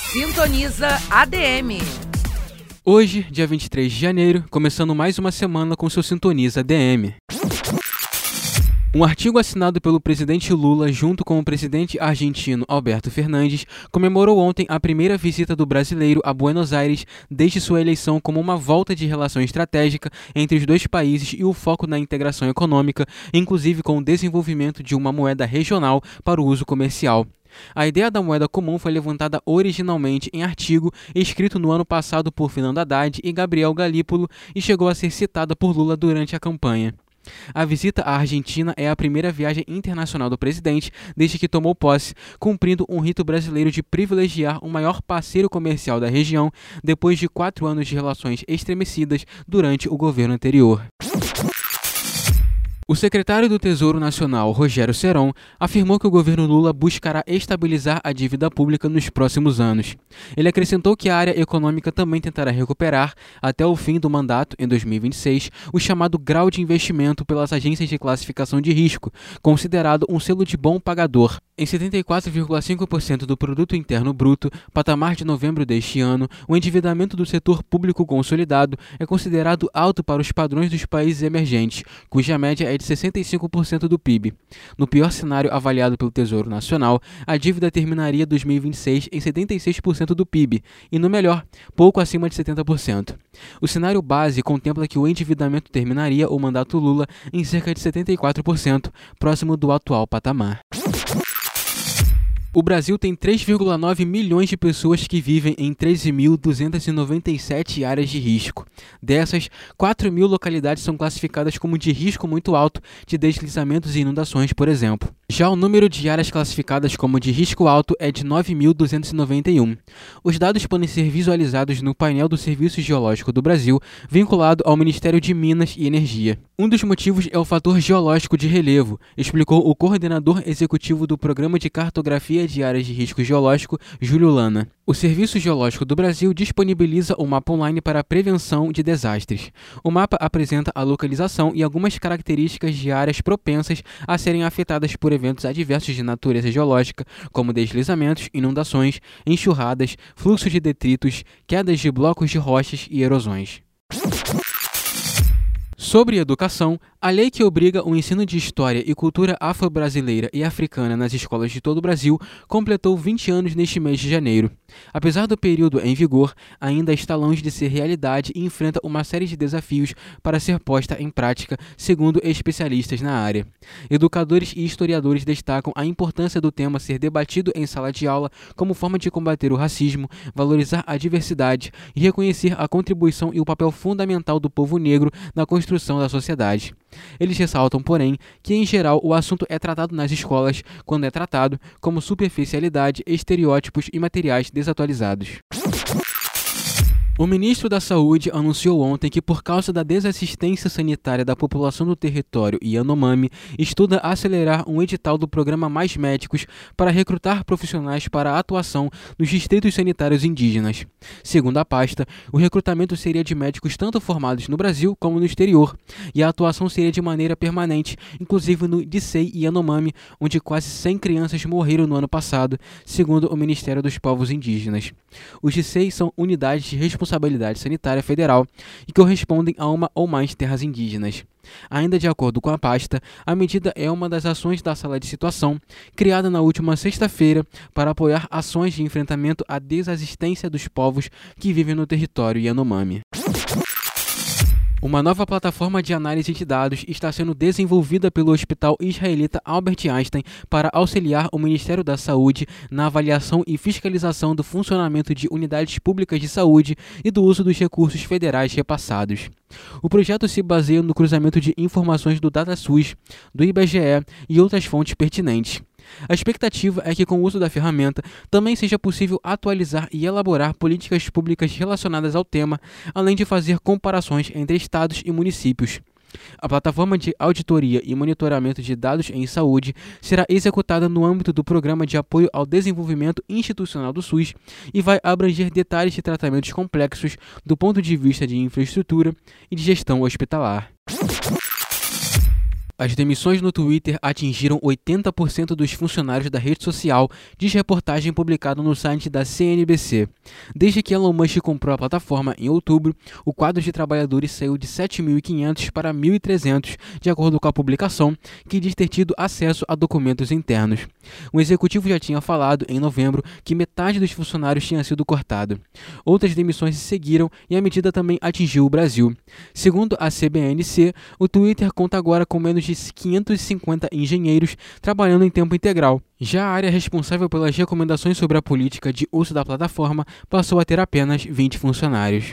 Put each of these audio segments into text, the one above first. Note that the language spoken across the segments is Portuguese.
Sintoniza ADM. Hoje, dia 23 de janeiro, começando mais uma semana com seu Sintoniza ADM. Um artigo assinado pelo presidente Lula junto com o presidente argentino Alberto Fernandes comemorou ontem a primeira visita do brasileiro a Buenos Aires desde sua eleição como uma volta de relação estratégica entre os dois países e o foco na integração econômica, inclusive com o desenvolvimento de uma moeda regional para o uso comercial. A ideia da moeda comum foi levantada originalmente em artigo escrito no ano passado por Fernando Haddad e Gabriel Galípolo e chegou a ser citada por Lula durante a campanha. A visita à Argentina é a primeira viagem internacional do presidente desde que tomou posse, cumprindo um rito brasileiro de privilegiar o maior parceiro comercial da região depois de 4 anos de relações estremecidas durante o governo anterior. O secretário do Tesouro Nacional, Rogério Serón, afirmou que o governo Lula buscará estabilizar a dívida pública nos próximos anos. Ele acrescentou que a área econômica também tentará recuperar, até o fim do mandato, em 2026, o chamado grau de investimento pelas agências de classificação de risco, considerado um selo de bom pagador. Em 74,5% do produto interno bruto, patamar de novembro deste ano, o endividamento do setor público consolidado é considerado alto para os padrões dos países emergentes, cuja média é de 65% do PIB. No pior cenário avaliado pelo Tesouro Nacional, a dívida terminaria 2026 em 76% do PIB, e no melhor, pouco acima de 70%. O cenário base contempla que o endividamento terminaria o mandato Lula em cerca de 74%, próximo do atual patamar. O Brasil tem 3,9 milhões de pessoas que vivem em 13.297 áreas de risco. Dessas, 4.000 localidades são classificadas como de risco muito alto de deslizamentos e inundações, por exemplo. Já o número de áreas classificadas como de risco alto é de 9.291. Os dados podem ser visualizados no painel do Serviço Geológico do Brasil, vinculado ao Ministério de Minas e Energia. Um dos motivos é o fator geológico de relevo, explicou o coordenador executivo do Programa de Cartografia de Áreas de Risco Geológico, Júlio Lana. O Serviço Geológico do Brasil disponibiliza um mapa online para a prevenção de desastres. O mapa apresenta a localização e algumas características de áreas propensas a serem afetadas por eventos adversos de natureza geológica, como deslizamentos, inundações, enxurradas, fluxo de detritos, quedas de blocos de rochas e erosões. Sobre educação, a lei que obriga o ensino de história e cultura afro-brasileira e africana nas escolas de todo o Brasil completou 20 anos neste mês de janeiro. Apesar do período em vigor, ainda está longe de ser realidade e enfrenta uma série de desafios para ser posta em prática, segundo especialistas na área. Educadores e historiadores destacam a importância do tema ser debatido em sala de aula como forma de combater o racismo, valorizar a diversidade e reconhecer a contribuição e o papel fundamental do povo negro na construção da sociedade. Eles ressaltam, porém, que em geral o assunto é tratado nas escolas quando é tratado como superficialidade, estereótipos e materiais desatualizados. O ministro da Saúde anunciou ontem que, por causa da desassistência sanitária da população do território Yanomami, estuda acelerar um edital do programa Mais Médicos para recrutar profissionais para a atuação nos distritos sanitários indígenas. Segundo a pasta, o recrutamento seria de médicos tanto formados no Brasil como no exterior, e a atuação seria de maneira permanente, inclusive no Dicei Yanomami, onde quase 100 crianças morreram no ano passado, segundo o Ministério dos Povos Indígenas. Os Dicei são unidades de responsabilidade sanitária federal e correspondem a uma ou mais terras indígenas. Ainda de acordo com a pasta, a medida é uma das ações da Sala de Situação, criada na última sexta-feira para apoiar ações de enfrentamento à desassistência dos povos que vivem no território Yanomami. Uma nova plataforma de análise de dados está sendo desenvolvida pelo Hospital Israelita Albert Einstein para auxiliar o Ministério da Saúde na avaliação e fiscalização do funcionamento de unidades públicas de saúde e do uso dos recursos federais repassados. O projeto se baseia no cruzamento de informações do DataSUS, do IBGE e outras fontes pertinentes. A expectativa é que, com o uso da ferramenta, também seja possível atualizar e elaborar políticas públicas relacionadas ao tema, além de fazer comparações entre estados e municípios. A plataforma de auditoria e monitoramento de dados em saúde será executada no âmbito do Programa de Apoio ao Desenvolvimento Institucional do SUS e vai abranger detalhes de tratamentos complexos do ponto de vista de infraestrutura e de gestão hospitalar. As demissões no Twitter atingiram 80% dos funcionários da rede social, diz reportagem publicada no site da CNBC. Desde que Elon Musk comprou a plataforma em outubro, o quadro de trabalhadores saiu de 7.500 para 1.300, de acordo com a publicação, que diz ter tido acesso a documentos internos. O executivo já tinha falado, em novembro, que metade dos funcionários tinha sido cortado. Outras demissões se seguiram e a medida também atingiu o Brasil. Segundo a CBNC, o Twitter conta agora com menos de 550 engenheiros trabalhando em tempo integral. Já a área responsável pelas recomendações sobre a política de uso da plataforma passou a ter apenas 20 funcionários.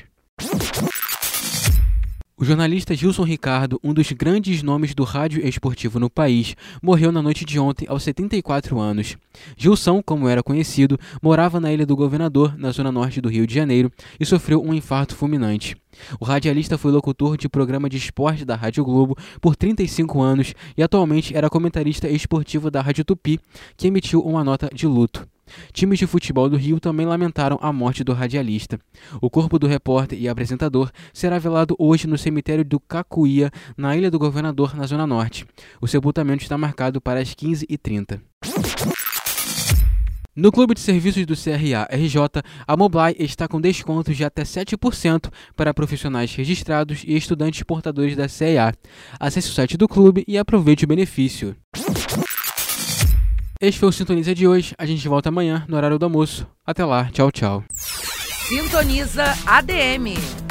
O jornalista Gilson Ricardo, um dos grandes nomes do rádio esportivo no país, morreu na noite de ontem aos 74 anos. Gilson, como era conhecido, morava na Ilha do Governador, na zona norte do Rio de Janeiro, e sofreu um infarto fulminante. O radialista foi locutor de programa de esporte da Rádio Globo por 35 anos e atualmente era comentarista esportivo da Rádio Tupi, que emitiu uma nota de luto. Times de futebol do Rio também lamentaram a morte do radialista. O corpo do repórter e apresentador será velado hoje no cemitério do Cacuía, na Ilha do Governador, na Zona Norte. O sepultamento está marcado para as 15h30. No Clube de Serviços do CRA-RJ, a Moblay está com descontos de até 7% para profissionais registrados e estudantes portadores da CEA. Acesse o site do clube e aproveite o benefício. Este foi o Sintoniza de hoje. A gente volta amanhã, no horário do almoço. Até lá. Tchau, tchau. Sintoniza ADM.